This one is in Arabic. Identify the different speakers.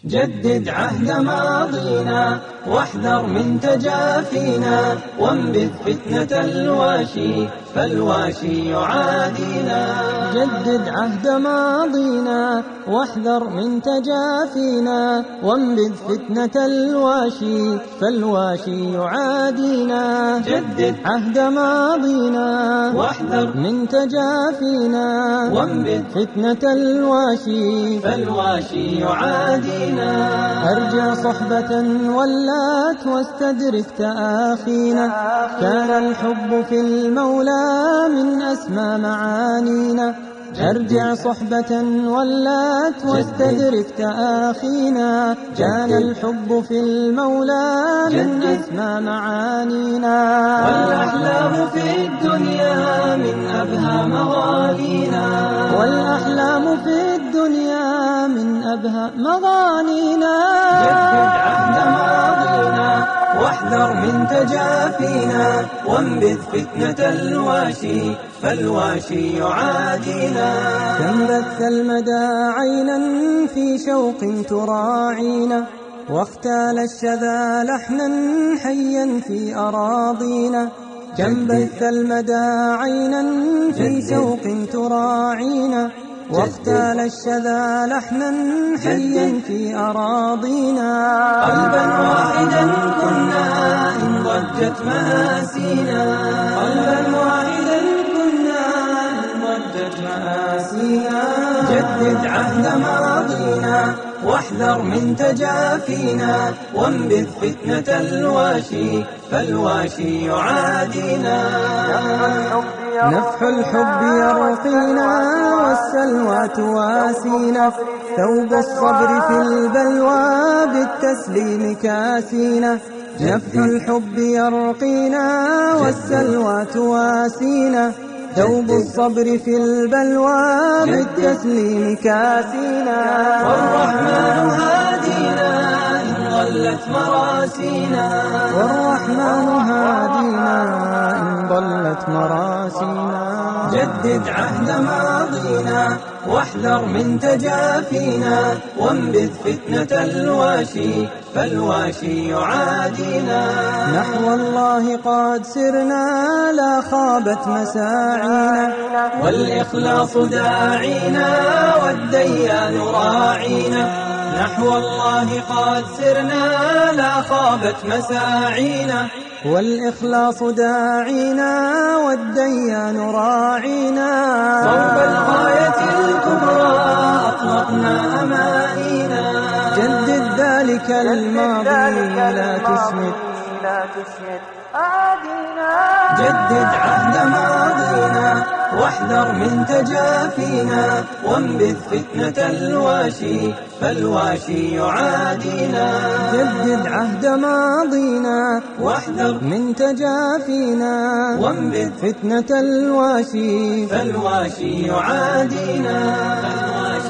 Speaker 1: جدد عهد ماضينا واحذر من تجافينا، وانبذ فتنة الواشي فالواشي يعادينا.
Speaker 2: جدد عهد ماضينا واحذر من تجافينا، وانبذ فتنة الواشي فالواشي يعادينا.
Speaker 1: جدد
Speaker 2: عهد ماضينا
Speaker 1: واحذر
Speaker 2: من تجافينا،
Speaker 1: وانبذ
Speaker 2: فتنة الواشي
Speaker 1: فالواشي يعادينا.
Speaker 2: أرجع صحبة ولات واستدرك تآخينا، كان الحب في المولى من أسمى معانينا. أرجع صحبة ولات واستدرك تآخينا، كان الحب في المولى من أسمى معانينا.
Speaker 1: والأحلام في الدنيا من أبهى مغانينا،
Speaker 2: والأحلام في الدنيا من أبهى مغانينا.
Speaker 1: جدد عهد ماضينا واحذر من تجافينا، وانبذ فتنة الواشي فالواشي يعادينا.
Speaker 2: كم بث المدى عينا في شوق تراعينا، واختال الشذا لحنا حيا في أراضينا. كم بث المدى عينا في شوق تراعينا، واختال الشذا لحنا حيا في أراضينا.
Speaker 1: قلبا واحدا كنا إن ضجت مآسينا،
Speaker 2: قلبا واحدا كنا إن ضجت مآسينا.
Speaker 1: جدد عهد ماضينا واحذر من تجافينا، وانبذ فتنة الواشي فالواشي يعادينا.
Speaker 2: نفح الحب يرقينا والسلوى تواسينا، ثوب الصبر في البلوى بالتسليم كاسينا. نفح الحب يرقينا والسلوى تواسينا، ثوب الصبر في البلوى بالتسليم كاسينا.
Speaker 1: والرحمن هادينا إن ضلت مراسينا،
Speaker 2: والرحمن هادينا إن ضلت مراسينا.
Speaker 1: جدد عهد ماضينا واحذر من تجافينا، وانبذ فتنة الواشي فالواشي يعادينا.
Speaker 2: نحو الله قد سرنا لا خابت مساعينا،
Speaker 1: والإخلاص داعينا والديان راعينا. نحو الله قد سرنا لا خابت مساعينا،
Speaker 2: والإخلاص داعينا والديان راعينا.
Speaker 1: صوب الغاية الكبرى أطلقنا أمانينا.
Speaker 2: جدد ذلك الماضي لا تسمد
Speaker 1: جدد عهد ماضينا واحذر من تجافينا، وانبذ فتنة الواشي فالواشي يعادينا.
Speaker 2: جدد عهد ماضينا
Speaker 1: واحذر
Speaker 2: من تجافينا،
Speaker 1: وانبذ
Speaker 2: فتنة الواشي
Speaker 1: فالواشي يعادينا.